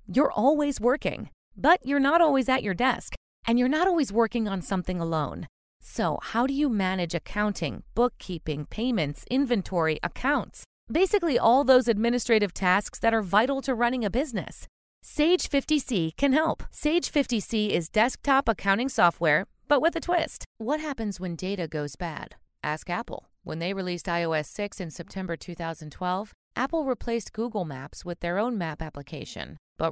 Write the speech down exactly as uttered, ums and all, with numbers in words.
You're always working, but you're not always at your desk, and you're not always working on something alone. So how do you manage accounting, bookkeeping, payments, inventory, accounts? Basically all those administrative tasks that are vital to running a business. Sage fifty C can help. Sage fifty C is desktop accounting software, but with a twist. What happens when data goes bad? Ask Apple. When they released i O S six in September two thousand twelve, Apple replaced Google Maps with their own map application.